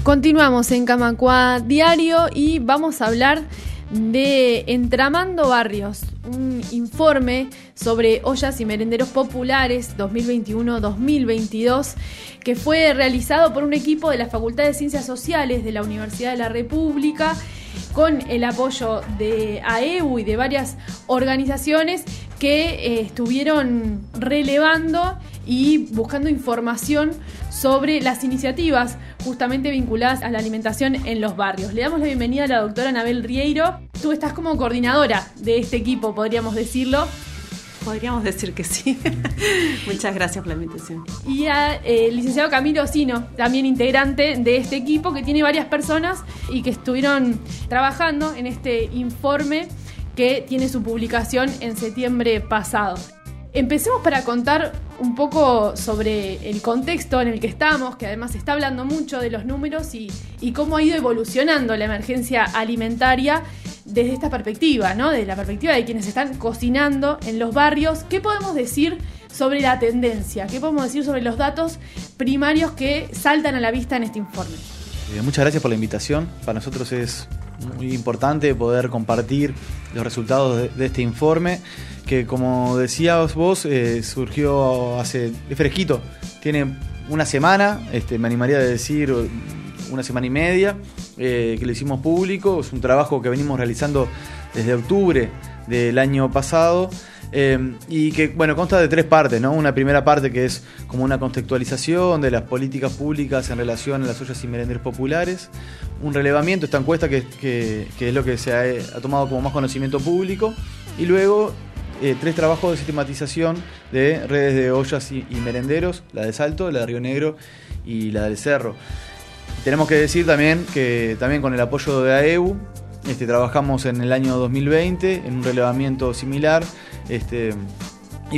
Continuamos en Camacuá Diario y vamos a hablar de Entramando Barrios, un informe sobre ollas y merenderos populares 2021-2022 que fue realizado por un equipo de la Facultad de Ciencias Sociales de la Universidad de la República con el apoyo de AEU y de varias organizaciones que estuvieron relevando y buscando información sobre las iniciativas justamente vinculadas a la alimentación en los barrios. Le damos la bienvenida a la doctora Anabel Rieiro. Tú estás como coordinadora de este equipo, podríamos decirlo. Podríamos decir que sí. Muchas gracias por la invitación. Y al licenciado Camilo Osino, también integrante de este equipo, que tiene varias personas y que estuvieron trabajando en este informe que tiene su publicación en septiembre pasado. Empecemos para contar un poco sobre el contexto en el que estamos, que además se está hablando mucho de los números y cómo ha ido evolucionando la emergencia alimentaria desde esta perspectiva, ¿no? Desde la perspectiva de quienes están cocinando en los barrios. ¿Qué podemos decir sobre la tendencia? ¿Qué podemos decir sobre los datos primarios que saltan a la vista en este informe? Muchas gracias por la invitación. Para nosotros es muy importante poder compartir los resultados de este informe, que como decías vos, surgió es fresquito, tiene una semana, me animaría a decir una semana y media, que lo hicimos público. Es un trabajo que venimos realizando desde octubre del año pasado, y que consta de tres partes, ¿no? Una primera parte que es como una contextualización de las políticas públicas en relación a las ollas y merenderos populares, un relevamiento, esta encuesta que es lo que se ha tomado como más conocimiento público, y luego tres trabajos de sistematización de redes de ollas y merenderos, la de Salto, la de Río Negro y la del Cerro. Tenemos que decir también que también con el apoyo de AEU trabajamos en el año 2020 en un relevamiento similar, y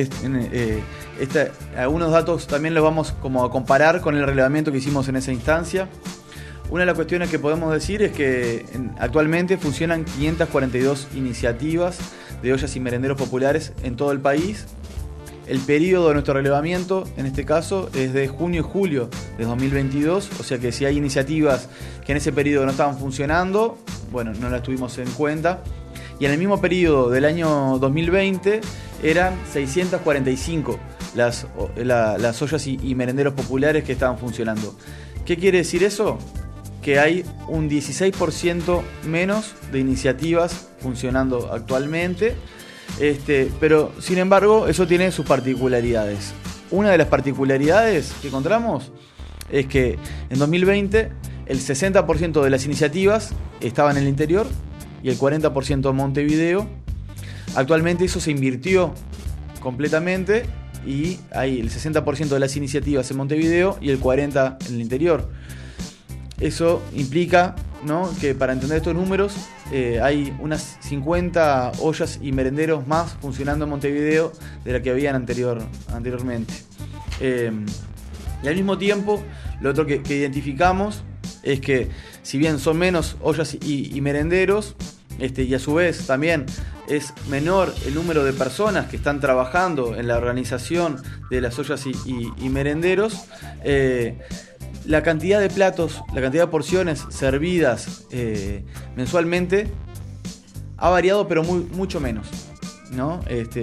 algunos datos también los vamos como a comparar con el relevamiento que hicimos en esa instancia. Una de las cuestiones que podemos decir es que actualmente funcionan 542 iniciativas de ollas y merenderos populares en todo el país. El periodo de nuestro relevamiento, en este caso, es de junio y julio de 2022, o sea que si hay iniciativas que en ese periodo no estaban funcionando, no las tuvimos en cuenta. Y en el mismo periodo del año 2020 eran 645 las ollas y merenderos populares que estaban funcionando. ¿Qué quiere decir eso? Que hay un 16% menos de iniciativas funcionando actualmente, pero sin embargo eso tiene sus particularidades. Una de las particularidades que encontramos es que en 2020 el 60% de las iniciativas estaban en el interior y el 40% en Montevideo. Actualmente eso se invirtió completamente y hay el 60% de las iniciativas en Montevideo y el 40% en el interior. Eso implica, ¿no?, que para entender estos números hay unas 50 ollas y merenderos más funcionando en Montevideo de la que habían anteriormente. Y al mismo tiempo, lo otro que identificamos es que si bien son menos ollas y merenderos, y a su vez también es menor el número de personas que están trabajando en la organización de las ollas y merenderos, la cantidad de platos, la cantidad de porciones servidas mensualmente ha variado, pero mucho menos, ¿no?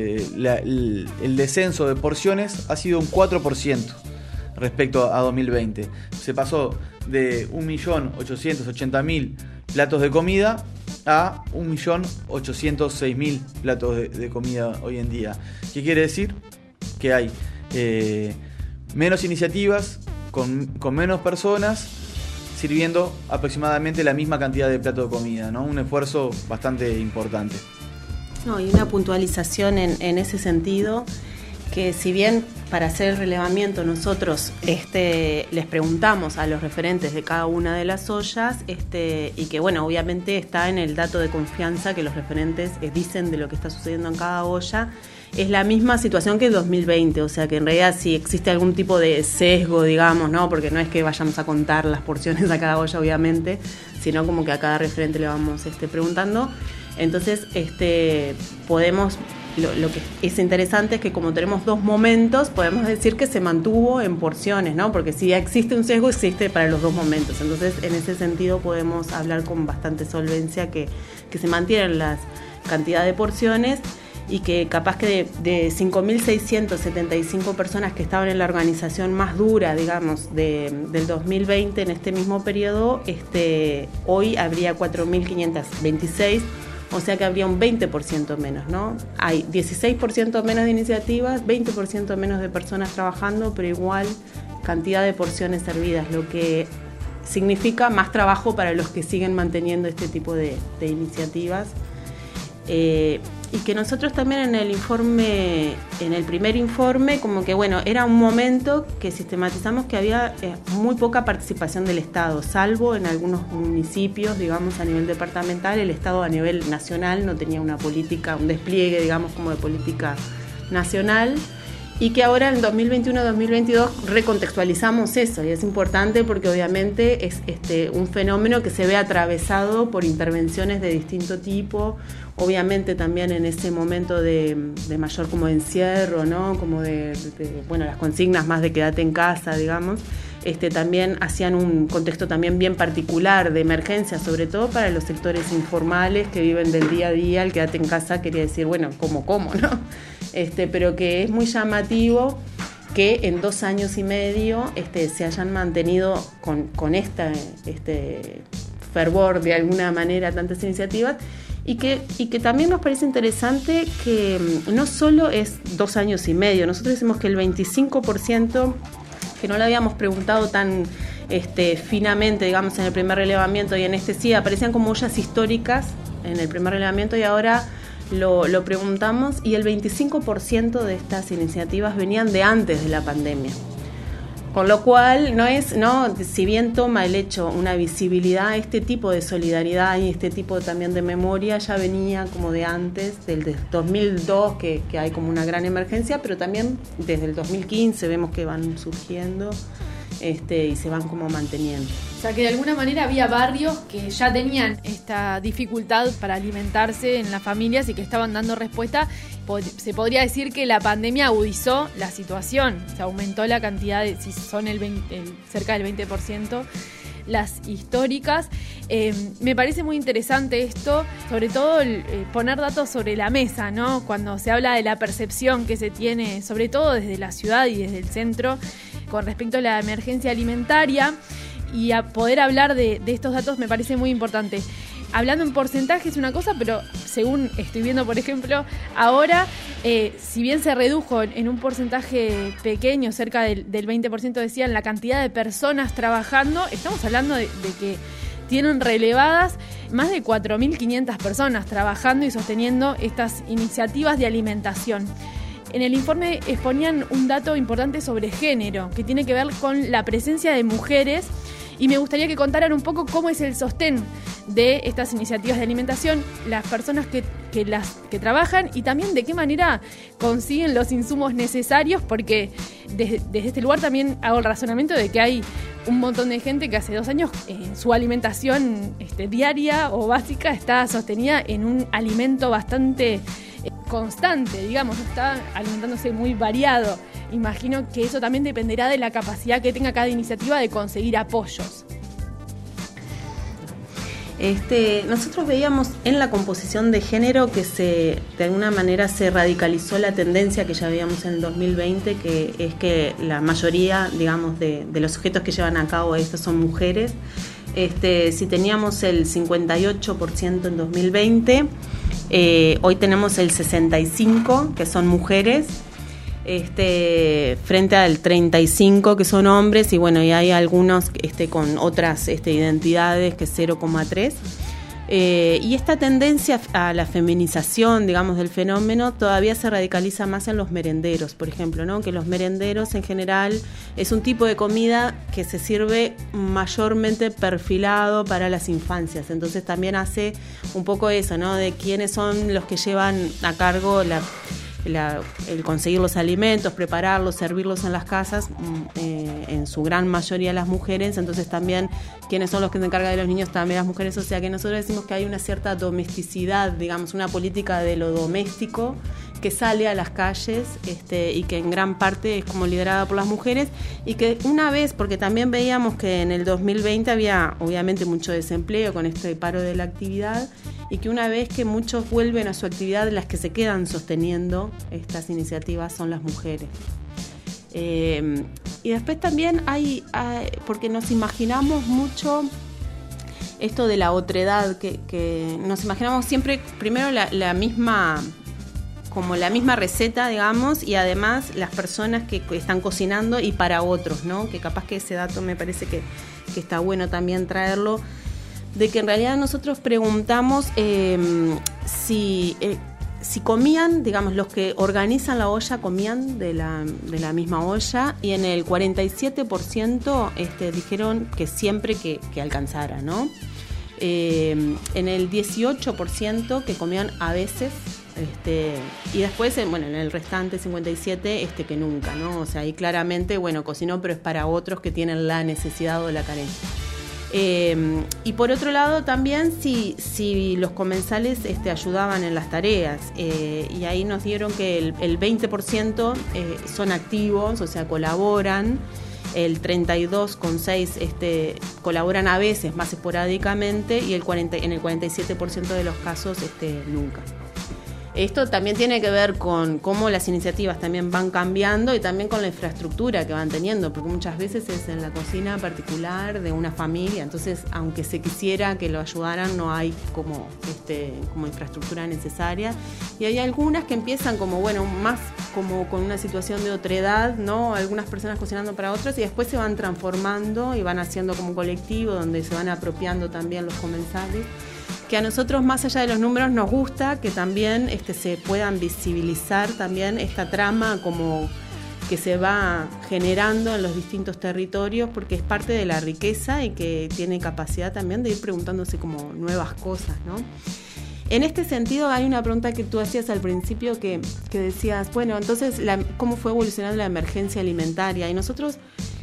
El descenso de porciones ha sido un 4% respecto a 2020. Se pasó de 1.880.000 platos de comida a 1.806.000 platos de comida hoy en día. ¿Qué quiere decir? Que hay menos iniciativas, con menos personas, sirviendo aproximadamente la misma cantidad de platos de comida, ¿no? Un esfuerzo bastante importante. Y una puntualización en ese sentido, que si bien para hacer el relevamiento nosotros les preguntamos a los referentes de cada una de las ollas, y que obviamente está en el dato de confianza que los referentes dicen de lo que está sucediendo en cada olla, es la misma situación que el 2020, o sea que en realidad si existe algún tipo de sesgo, digamos, ¿no? Porque no es que vayamos a contar las porciones a cada olla, obviamente, sino como que a cada referente le vamos preguntando. Entonces podemos lo que es interesante es que como tenemos 2 momentos, podemos decir que se mantuvo en porciones, ¿no? Porque si existe un sesgo, existe para los 2 momentos. Entonces, en ese sentido podemos hablar con bastante solvencia que se mantienen las cantidad de porciones y que capaz que de 5.675 personas que estaban en la organización más dura, digamos, del 2020 en este mismo periodo, hoy habría 4.526, o sea que habría un 20% menos, ¿no? Hay 16% menos de iniciativas, 20% menos de personas trabajando, pero igual cantidad de porciones servidas, lo que significa más trabajo para los que siguen manteniendo este tipo de iniciativas. Y que nosotros también en el primer informe, como que bueno, era un momento que sistematizamos que había muy poca participación del Estado, salvo en algunos municipios, digamos, a nivel departamental. El Estado a nivel nacional no tenía una política, un despliegue, digamos, como de política nacional, y que ahora en 2021-2022 recontextualizamos eso, y es importante porque obviamente es un fenómeno que se ve atravesado por intervenciones de distinto tipo, obviamente también en ese momento de mayor como encierro, ¿no? Como bueno, las consignas más de quédate en casa, digamos, también hacían un contexto también bien particular de emergencia, sobre todo para los sectores informales que viven del día a día. El quédate en casa quería decir, bueno, ¿cómo, no? Pero que es muy llamativo que en 2 años y medio se hayan mantenido con este fervor de alguna manera tantas iniciativas, y que también nos parece interesante que no solo es 2 años y medio, nosotros decimos que el 25%, que no lo habíamos preguntado tan finamente, digamos, en el primer relevamiento, y en sí aparecían como ollas históricas en el primer relevamiento, y ahora lo preguntamos, y el 25% de estas iniciativas venían de antes de la pandemia. Con lo cual, si bien toma el hecho una visibilidad, este tipo de solidaridad y este tipo también de memoria ya venía como de antes, del 2002, que hay como una gran emergencia, pero también desde el 2015 vemos que van surgiendo y se van como manteniendo. O sea que de alguna manera había barrios que ya tenían esta dificultad para alimentarse en las familias y que estaban dando respuesta. Se podría decir que la pandemia agudizó la situación, se aumentó la cantidad si son cerca del 20% las históricas. Me parece muy interesante esto, sobre todo poner datos sobre la mesa, ¿no? Cuando se habla de la percepción que se tiene, sobre todo desde la ciudad y desde el centro, con respecto a la emergencia alimentaria, y a poder hablar de estos datos me parece muy importante. Hablando en porcentaje es una cosa, pero según estoy viendo, por ejemplo, ahora, si bien se redujo en un porcentaje pequeño, cerca del 20%, decían, la cantidad de personas trabajando, estamos hablando de que tienen relevadas más de 4.500 personas trabajando y sosteniendo estas iniciativas de alimentación. En el informe exponían un dato importante sobre género, que tiene que ver con la presencia de mujeres, y me gustaría que contaran un poco cómo es el sostén de estas iniciativas de alimentación, las personas que trabajan, y también de qué manera consiguen los insumos necesarios, porque desde este lugar también hago el razonamiento de que hay un montón de gente que hace 2 años su alimentación diaria o básica está sostenida en un alimento bastante constante, digamos, está alimentándose muy variado. Imagino que eso también dependerá de la capacidad que tenga cada iniciativa de conseguir apoyos. Nosotros veíamos en la composición de género que de alguna manera se radicalizó la tendencia que ya veíamos en el 2020, que es que la mayoría, digamos, de los sujetos que llevan a cabo esto son mujeres. Si teníamos el 58% en 2020, hoy tenemos el 65% que son mujeres, frente al 35% que son hombres, y bueno, y hay algunos con otras identidades, que es 0,3%. Y esta tendencia a la feminización, digamos, del fenómeno todavía se radicaliza más en los merenderos, por ejemplo, ¿no? Que los merenderos en general es un tipo de comida que se sirve mayormente perfilado para las infancias, entonces también hace un poco eso, ¿no? De quiénes son los que llevan a cargo el conseguir los alimentos, prepararlos, servirlos en las casas, en su gran mayoría las mujeres, entonces también quiénes son los que se encargan de los niños, también las mujeres, o sea que nosotros decimos que hay una cierta domesticidad, digamos, una política de lo doméstico que sale a las calles y que en gran parte es como liderada por las mujeres, y que una vez, porque también veíamos que en el 2020 había obviamente mucho desempleo con este paro de la actividad, y que una vez que muchos vuelven a su actividad, las que se quedan sosteniendo estas iniciativas son las mujeres. Y después también hay porque nos imaginamos mucho esto de la otredad, que nos imaginamos siempre primero la misma receta, digamos, y además las personas que están cocinando y para otros, ¿no? Que capaz que ese dato me parece que está bueno también traerlo, de que en realidad nosotros preguntamos si comían, digamos, los que organizan la olla comían de la misma olla, y en el 47% dijeron que siempre que alcanzara, ¿no? En el 18% que comían a veces, y después, en el restante 57, que nunca, ¿no? O sea, ahí claramente, cocinó, pero es para otros que tienen la necesidad o la carencia. Y por otro lado también si los comensales ayudaban en las tareas, y ahí nos dieron que el 20% son activos, o sea, colaboran, el 32,6% colaboran a veces, más esporádicamente, y en el 47% de los casos nunca. Esto también tiene que ver con cómo las iniciativas también van cambiando y también con la infraestructura que van teniendo, porque muchas veces es en la cocina particular de una familia, entonces aunque se quisiera que lo ayudaran, no hay como infraestructura necesaria, y hay algunas que empiezan más como con una situación de otredad, ¿no? Algunas personas cocinando para otras, y después se van transformando y van haciendo como un colectivo donde se van apropiando también los comensales. Que a nosotros, más allá de los números, nos gusta que también se puedan visibilizar también esta trama como que se va generando en los distintos territorios, porque es parte de la riqueza y que tiene capacidad también de ir preguntándose como nuevas cosas, ¿no? En este sentido, hay una pregunta que tú hacías al principio que decías, entonces, ¿cómo fue evolucionando la emergencia alimentaria? Y nosotros...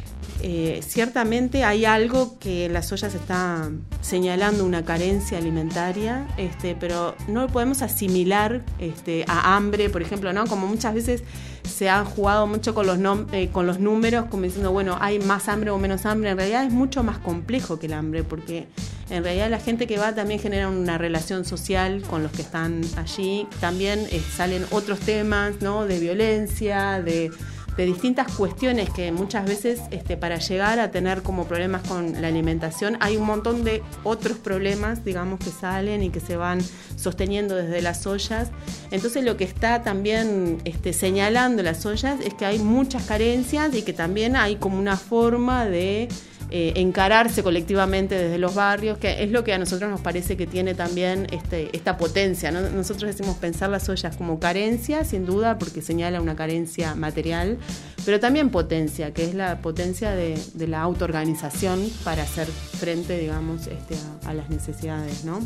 ciertamente hay algo que en las ollas está señalando una carencia alimentaria, pero no lo podemos asimilar a hambre, por ejemplo, ¿no? Como muchas veces se ha jugado mucho con los números, como diciendo, hay más hambre o menos hambre. En realidad es mucho más complejo que el hambre, porque en realidad la gente que va también genera una relación social con los que están allí. También salen otros temas, ¿no? De violencia, de distintas cuestiones que muchas veces para llegar a tener como problemas con la alimentación hay un montón de otros problemas, digamos, que salen y que se van sosteniendo desde las ollas. Entonces lo que está también señalando las ollas es que hay muchas carencias y que también hay como una forma de encararse colectivamente desde los barrios, que es lo que a nosotros nos parece que tiene también esta potencia, ¿no? Nosotros decimos pensar las ollas como carencia, sin duda, porque señala una carencia material, pero también potencia, que es la potencia de la autoorganización para hacer frente, digamos, a las necesidades, ¿no?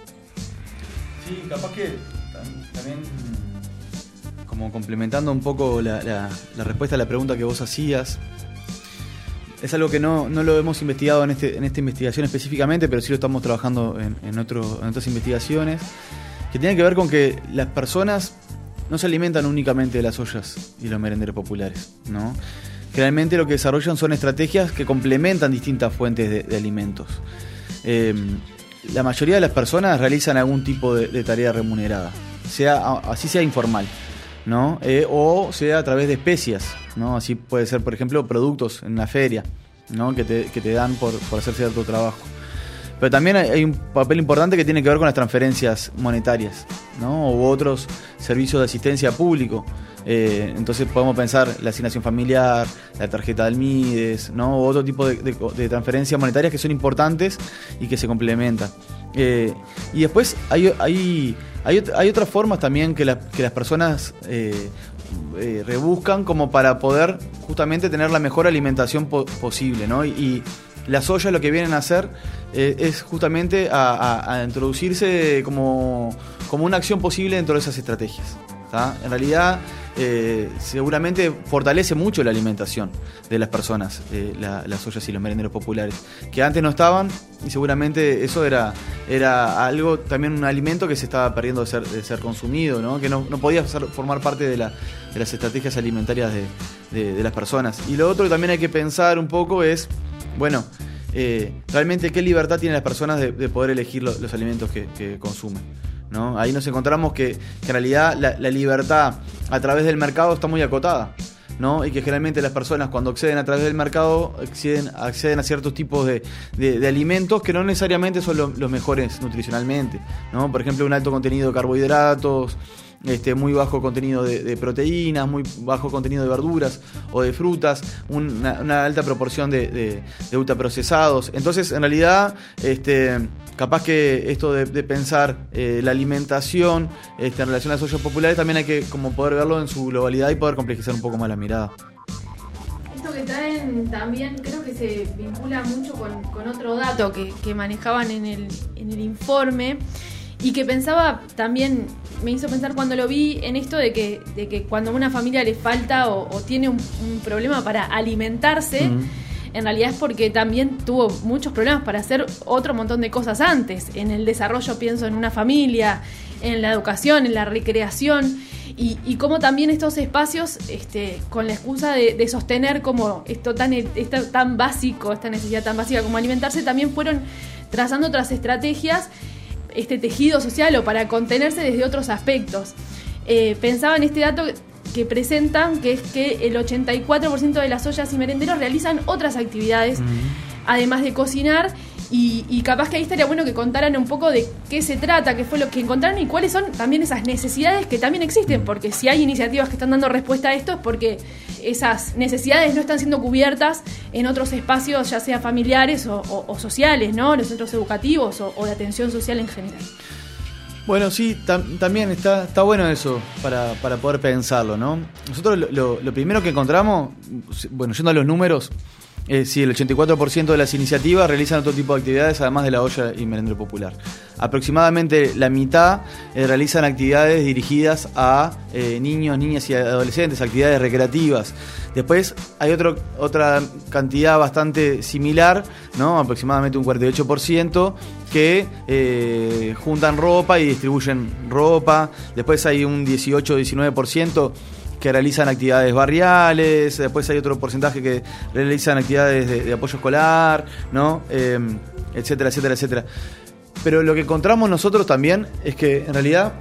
Sí, capaz que también, como complementando un poco la respuesta a la pregunta que vos hacías, es algo que no lo hemos investigado en esta investigación específicamente, pero sí lo estamos trabajando en otras investigaciones, que tienen que ver con que las personas no se alimentan únicamente de las ollas y los merenderos populares, ¿no? Generalmente lo que desarrollan son estrategias que complementan distintas fuentes de alimentos. La mayoría de las personas realizan algún tipo de tarea remunerada, así sea informal, ¿no? O sea a través de especias, ¿no? Así puede ser, por ejemplo, productos en una feria, ¿no? que te dan por hacer cierto trabajo. Pero también hay un papel importante que tiene que ver con las transferencias monetarias, ¿no? U otros servicios de asistencia público. Entonces podemos pensar la asignación familiar, la tarjeta del MIDES, ¿no? U otro tipo de transferencias monetarias que son importantes y que se complementan. Y después hay otras formas también que las personas rebuscan como para poder justamente tener la mejor alimentación posible, ¿no? Y las ollas lo que vienen a hacer es justamente a introducirse como una acción posible dentro de esas estrategias. ¿tá? En realidad, seguramente fortalece mucho la alimentación de las personas, las ollas y los merenderos populares, que antes no estaban, y seguramente eso era algo, también un alimento que se estaba perdiendo de ser consumido, ¿no? Que no podía formar parte de las estrategias alimentarias de las personas. Y lo otro que también hay que pensar un poco es, bueno, realmente qué libertad tienen las personas de poder elegir los alimentos que consumen, ¿no? Ahí nos encontramos que en realidad la libertad a través del mercado está muy acotada, ¿no? Y que generalmente las personas cuando acceden a través del mercado acceden a ciertos tipos de alimentos que no necesariamente son los mejores nutricionalmente, ¿no? Por ejemplo, un alto contenido de carbohidratos, muy bajo contenido de proteínas, muy bajo contenido de verduras o de frutas, una alta proporción de ultraprocesados. Entonces, en realidad, capaz que esto de pensar la alimentación en relación a las ollas populares también hay que como poder verlo en su globalidad y poder complejizar un poco más la mirada. Esto que traen también creo que se vincula mucho con otro dato que manejaban en el informe, y que pensaba también, me hizo pensar cuando lo vi en esto de que cuando a una familia le falta o tiene un problema para alimentarse, en realidad es porque también tuvo muchos problemas para hacer otro montón de cosas antes. En el desarrollo pienso en una familia, en la educación, en la recreación, y cómo también estos espacios, con la excusa de sostener como esto tan básico, esta necesidad tan básica como alimentarse, también fueron trazando otras estrategias, tejido social, o para contenerse desde otros aspectos. Pensaba en este dato que presentan, que es que el 84% de las ollas y merenderos realizan otras actividades, además de cocinar, y capaz que ahí estaría bueno que contaran un poco de qué se trata, qué fue lo que encontraron y cuáles son también esas necesidades que también existen, porque si hay iniciativas que están dando respuesta a esto es porque esas necesidades no están siendo cubiertas en otros espacios, ya sea familiares o sociales, ¿no? Los centros educativos o de atención social en general. Bueno, sí, también está bueno eso para poder pensarlo, ¿no? Nosotros lo primero que encontramos, bueno, yendo a los números, sí, el 84% de las iniciativas realizan otro tipo de actividades además de la olla y merendero popular. Aproximadamente la mitad realizan actividades dirigidas a niños, niñas y adolescentes, actividades recreativas. Después hay otra cantidad bastante similar, ¿no? Aproximadamente un 48%, que juntan ropa y distribuyen ropa. Después hay un 18-19% que realizan actividades barriales. Después hay otro porcentaje que realizan actividades de apoyo escolar, ¿no? Etcétera, etcétera, etcétera. Pero lo que encontramos nosotros también es que en realidad,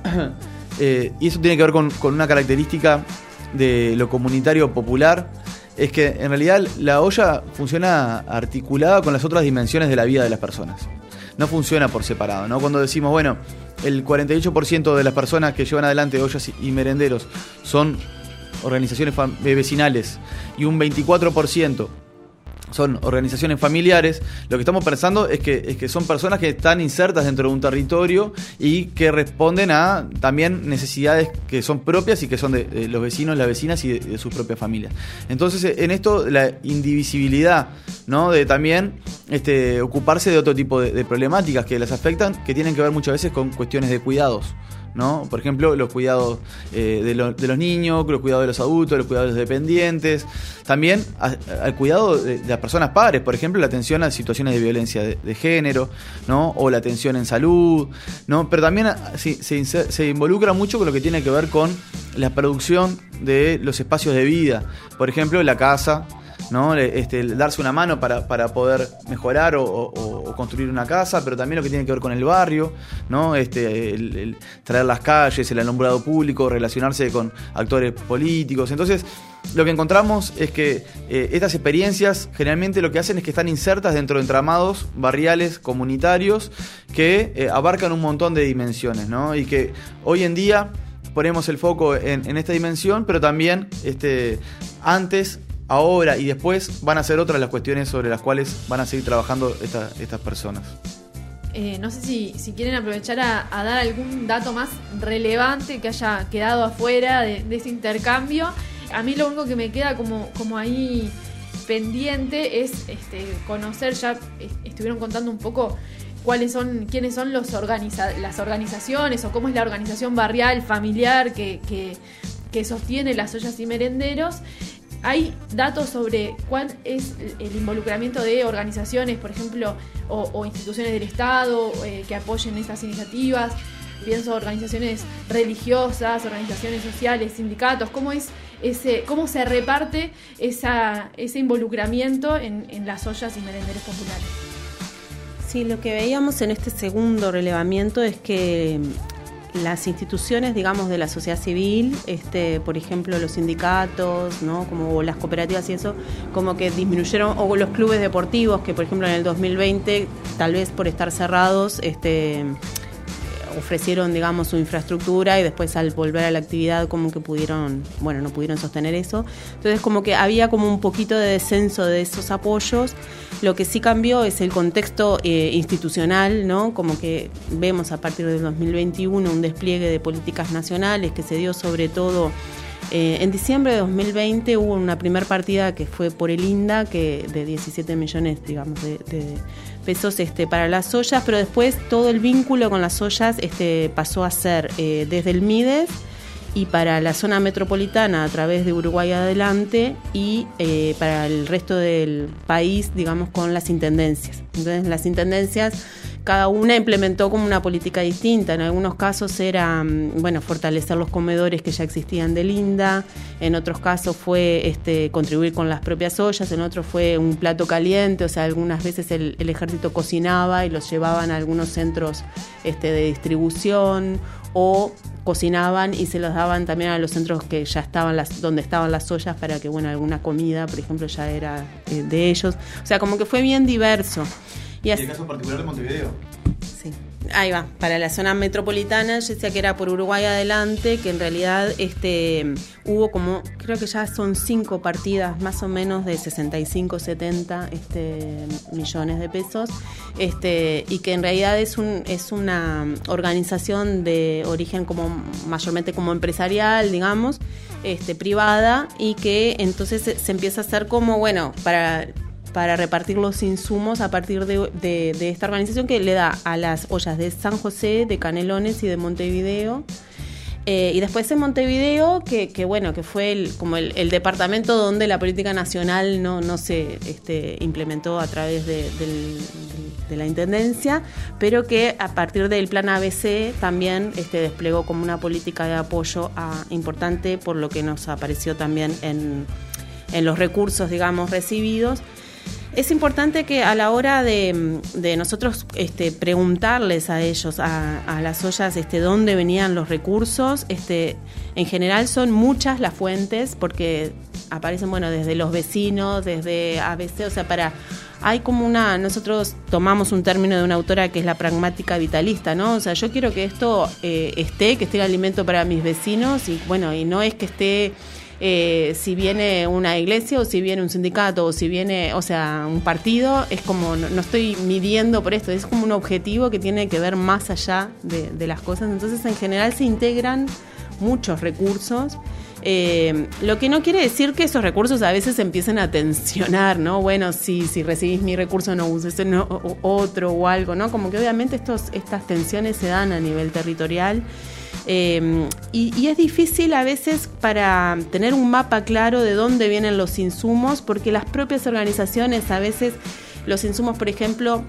y eso tiene que ver con una característica de lo comunitario popular, es que en realidad la olla funciona articulada con las otras dimensiones de la vida de las personas. No funciona por separado, ¿no? Cuando decimos, bueno, el 48% de las personas que llevan adelante ollas y merenderos son organizaciones vecinales y un 24% son organizaciones familiares, lo que estamos pensando es que son personas que están insertas dentro de un territorio y que responden a también necesidades que son propias y que son de los vecinos, las vecinas y de sus propias familias. Entonces, en esto, la indivisibilidad, ¿no? De también ocuparse de otro tipo de problemáticas que las afectan, que tienen que ver muchas veces con cuestiones de cuidados, ¿no? Por ejemplo, los cuidados de los niños, los cuidados de los adultos, los cuidados de los dependientes, también al cuidado de las personas padres, por ejemplo, la atención a situaciones de violencia de género, ¿no? O la atención en salud, ¿no? Pero también se involucra mucho con lo que tiene que ver con la producción de los espacios de vida, por ejemplo, la casa, ¿no? Darse una mano para poder mejorar o construir una casa, pero también lo que tiene que ver con el barrio, ¿no? El traer las calles, el alumbrado público, relacionarse con actores políticos. Entonces, lo que encontramos es que estas experiencias generalmente lo que hacen es que están insertas dentro de entramados barriales, comunitarios, que abarcan un montón de dimensiones, ¿no? Y que hoy en día ponemos el foco en esta dimensión, pero también antes, ahora y después van a ser otras las cuestiones sobre las cuales van a seguir trabajando estas personas. No sé si quieren aprovechar a dar algún dato más relevante que haya quedado afuera de ese intercambio. A mí lo único que me queda como ahí pendiente es conocer, ya estuvieron contando un poco quiénes son las organizaciones o cómo es la organización barrial, familiar que sostiene las ollas y merenderos. ¿Hay datos sobre cuál es el involucramiento de organizaciones, por ejemplo, o instituciones del Estado que apoyen estas iniciativas? Pienso organizaciones religiosas, organizaciones sociales, sindicatos. ¿Cómo se reparte ese involucramiento en las ollas y merenderos populares? Sí, lo que veíamos en este segundo relevamiento es que las instituciones, digamos, de la sociedad civil, por ejemplo, los sindicatos, ¿no? Como las cooperativas y eso, como que disminuyeron, o los clubes deportivos, que por ejemplo en el 2020, tal vez por estar cerrados, ofrecieron, digamos, su infraestructura y después al volver a la actividad como que no pudieron sostener eso. Entonces como que había como un poquito de descenso de esos apoyos. Lo que sí cambió es el contexto institucional, ¿no? Como que vemos a partir del 2021 un despliegue de políticas nacionales que se dio sobre todo en diciembre de 2020. Hubo una primer partida que fue por el INDA, que de 17 millones, digamos, de pesos para las ollas, pero después todo el vínculo con las ollas pasó a ser desde el MIDES y para la zona metropolitana a través de Uruguay Adelante y para el resto del país, digamos, con las intendencias. Entonces las intendencias, cada una implementó como una política distinta. En algunos casos era, fortalecer los comedores que ya existían del INDA, en otros casos fue contribuir con las propias ollas, en otros fue un plato caliente, o sea, algunas veces el ejército cocinaba y los llevaban a algunos centros de distribución, o cocinaban y se los daban también a los centros que ya estaban donde estaban las ollas para que, alguna comida, por ejemplo, ya era de ellos. O sea, como que fue bien diverso. ¿Y el caso particular de Montevideo? Sí, ahí va. Para la zona metropolitana, yo decía que era por Uruguay Adelante, que en realidad hubo como, creo que ya son 5 partidas más o menos de 65, 70 millones de pesos, y que en realidad es una organización de origen como mayormente como empresarial, digamos, privada, y que entonces se empieza a hacer como, para repartir los insumos a partir de esta organización que le da a las ollas de San José, de Canelones y de Montevideo. Y después en Montevideo, que fue el departamento donde la política nacional no se implementó a través de la intendencia, pero que a partir del plan ABC también desplegó como una política de apoyo importante, por lo que nos apareció también en los recursos, digamos, recibidos. Es importante que a la hora de nosotros preguntarles a ellos, a las ollas, dónde venían los recursos, en general son muchas las fuentes, porque aparecen, desde los vecinos, desde ABC, o sea, hay como nosotros tomamos un término de una autora que es la pragmática vitalista, ¿no? O sea, yo quiero que esto que esté el alimento para mis vecinos, y no es que esté si viene una iglesia o si viene un sindicato o si viene, un partido, es como, no estoy midiendo por esto, es como un objetivo que tiene que ver más allá de las cosas. Entonces, en general se integran muchos recursos, lo que no quiere decir que esos recursos a veces se empiecen a tensionar, ¿no? Si recibís mi recurso no uses otro o algo, ¿no? Como que obviamente estas tensiones se dan a nivel territorial. Y es difícil a veces para tener un mapa claro de dónde vienen los insumos, porque las propias organizaciones, a veces los insumos, por ejemplo,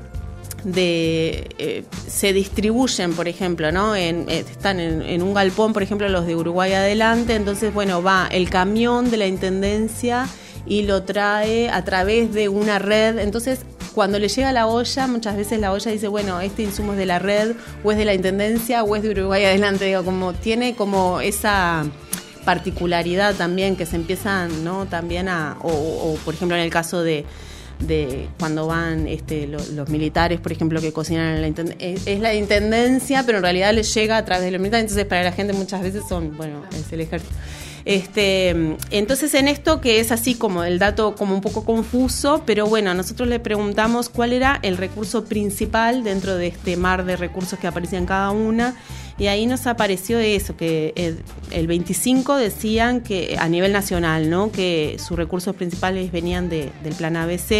se distribuyen, por ejemplo, ¿no? Están en un galpón, por ejemplo, los de Uruguay Adelante, entonces, va el camión de la intendencia y lo trae a través de una red. Entonces, cuando le llega la olla, muchas veces la olla dice, este insumo es de la red, o es de la intendencia, o es de Uruguay Adelante. Digo, como tiene como esa particularidad también que se empiezan, ¿no? También o por ejemplo, en el caso de cuando van los militares, por ejemplo, que cocinan en la intendencia, es la intendencia, pero en realidad les llega a través de los militares. Entonces, para la gente muchas veces es el ejército. Entonces, en esto, que es así como el dato como un poco confuso, pero nosotros le preguntamos cuál era el recurso principal dentro de este mar de recursos que aparecían cada una, y ahí nos apareció eso, que el 25 decían que a nivel nacional, ¿no? Que sus recursos principales venían del plan ABC,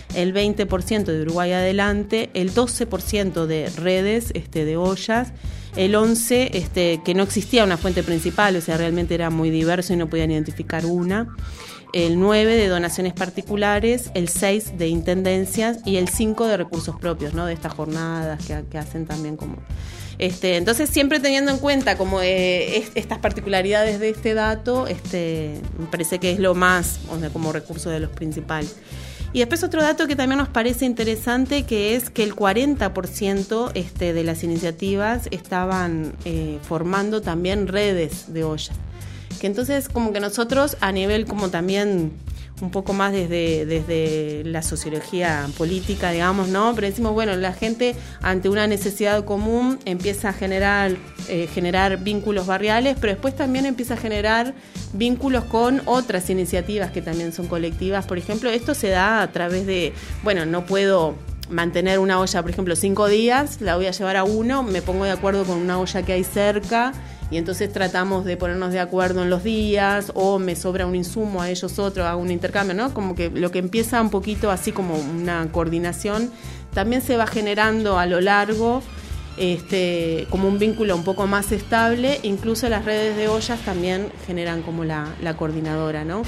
el 20% de Uruguay Adelante, el 12% de redes de ollas, el 11% que no existía una fuente principal, o sea, realmente era muy diverso y no podían identificar una, el 9% de donaciones particulares, el 6% de intendencias y el 5% de recursos propios, ¿no? De estas jornadas que hacen también como... entonces, siempre teniendo en cuenta como estas particularidades de este dato, me parece que es lo más, o sea, como recurso de los principales. Y después otro dato que también nos parece interesante, que es que el 40% de las iniciativas estaban formando también redes de ollas. Que entonces como que nosotros a nivel como también un poco más desde la sociología política, digamos, ¿no? Pero decimos, bueno, la gente ante una necesidad común empieza a generar vínculos barriales, pero después también empieza a generar vínculos con otras iniciativas que también son colectivas. Por ejemplo, esto se da a través de, bueno, no puedo mantener una olla, por ejemplo, 5 días, la voy a llevar a 1, me pongo de acuerdo con una olla que hay cerca, y entonces tratamos de ponernos de acuerdo en los días, o me sobra un insumo, a ellos otro, hago un intercambio, ¿no? Como que lo que empieza un poquito así como una coordinación, también se va generando a lo largo como un vínculo un poco más estable. Incluso las redes de ollas también generan como la coordinadora, ¿no?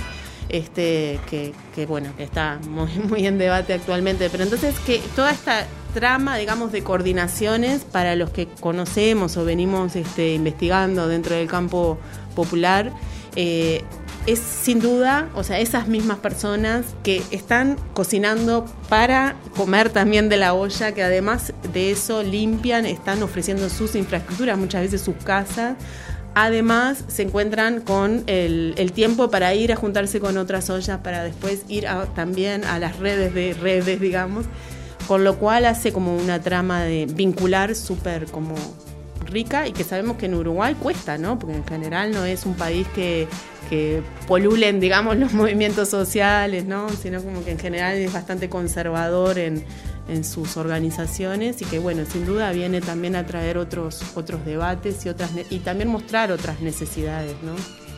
Que bueno, que está muy, muy en debate actualmente, pero entonces que toda esta trama, digamos, de coordinaciones para los que conocemos o venimos investigando dentro del campo popular, es sin duda, o sea, esas mismas personas que están cocinando para comer también de la olla, que además de eso limpian, están ofreciendo sus infraestructuras, muchas veces sus casas. Además, se encuentran con el tiempo para ir a juntarse con otras ollas, para después ir también a las redes, digamos, con lo cual hace como una trama de vincular súper como rica, y que sabemos que en Uruguay cuesta, ¿no? Porque en general no es un país que polulen, digamos, los movimientos sociales, ¿no? Sino como que en general es bastante conservador en sus organizaciones, y que bueno, sin duda viene también a traer otros debates y también mostrar otras necesidades, ¿no?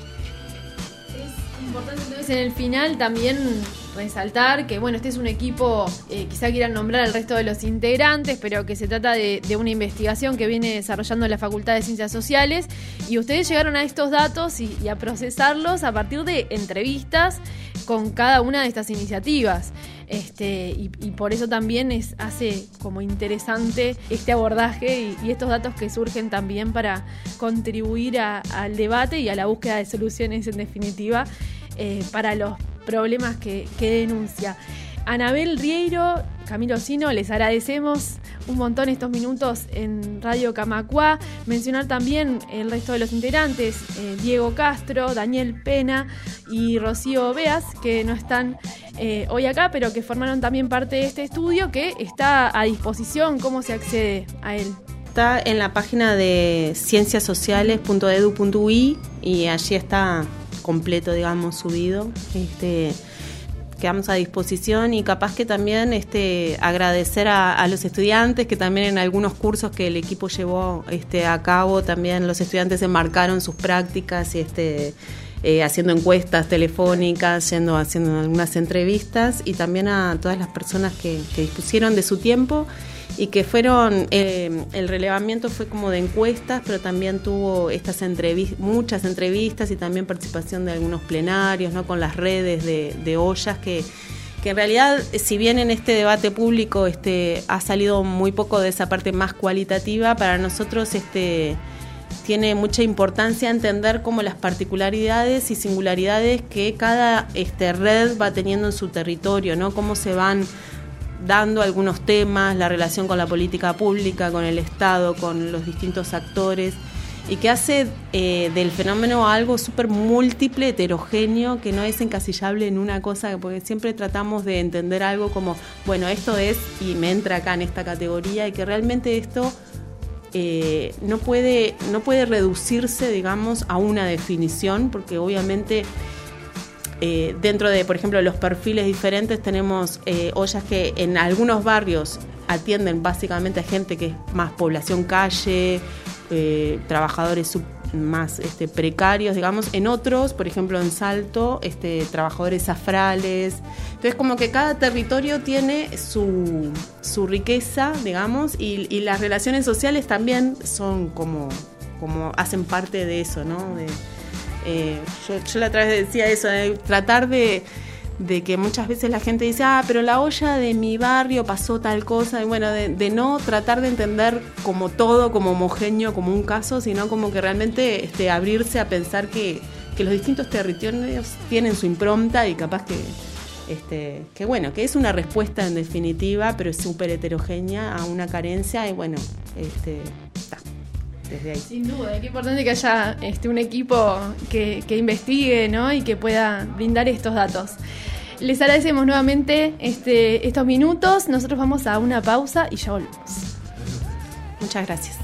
Es importante entonces en el final también resaltar que bueno, este es un equipo, quizá quieran nombrar al resto de los integrantes, pero que se trata de una investigación que viene desarrollando la Facultad de Ciencias Sociales, y ustedes llegaron a estos datos y a procesarlos a partir de entrevistas con cada una de estas iniciativas. Y por eso también hace como interesante este abordaje y estos datos que surgen también para contribuir al debate y a la búsqueda de soluciones, en definitiva, para los problemas que denuncia. Anabel Rieiro, Camilo Sino, les agradecemos un montón estos minutos en Radio Camacuá. Mencionar también el resto de los integrantes, Diego Castro, Daniel Pena y Rocío Beas, que no están hoy acá, pero que formaron también parte de este estudio, que está a disposición. ¿Cómo se accede a él? Está en la página de cienciasociales.edu.ui, y allí está completo, digamos, subido. Quedamos a disposición, y capaz que también agradecer a los estudiantes, que también en algunos cursos que el equipo llevó a cabo, también los estudiantes enmarcaron sus prácticas y haciendo encuestas telefónicas, haciendo algunas entrevistas, y también a todas las personas que dispusieron de su tiempo y que fueron, el relevamiento fue como de encuestas, pero también tuvo muchas entrevistas y también participación de algunos plenarios, ¿no? Con las redes de ollas, que en realidad, si bien en este debate público ha salido muy poco de esa parte más cualitativa, para nosotros tiene mucha importancia entender como las particularidades y singularidades que cada red va teniendo en su territorio, ¿no? Cómo se van dando algunos temas, la relación con la política pública, con el Estado, con los distintos actores, y que hace del fenómeno algo súper múltiple, heterogéneo, que no es encasillable en una cosa, porque siempre tratamos de entender algo como, bueno, esto es, y me entra acá en esta categoría, y que realmente esto no puede reducirse, digamos, a una definición, porque obviamente dentro de, por ejemplo, los perfiles diferentes tenemos ollas que en algunos barrios atienden básicamente a gente que es más población calle, trabajadores más precarios, digamos. En otros, por ejemplo en Salto, trabajadores zafrales. Entonces como que cada territorio tiene su riqueza, digamos, y las relaciones sociales también son como hacen parte de eso, ¿no? Yo la otra vez decía eso, de tratar de que muchas veces la gente dice, pero la olla de mi barrio pasó tal cosa, y bueno, de no tratar de entender como todo, como homogéneo, como un caso, sino como que realmente abrirse a pensar que los distintos territorios tienen su impronta y capaz que bueno, que es una respuesta en definitiva, pero es súper heterogénea a una carencia, y bueno, está. Desde ahí. Sin duda, es importante que haya un equipo que investigue, ¿no? Y que pueda brindar estos datos. Les agradecemos nuevamente estos minutos. Nosotros vamos a una pausa y ya volvemos. Muchas gracias.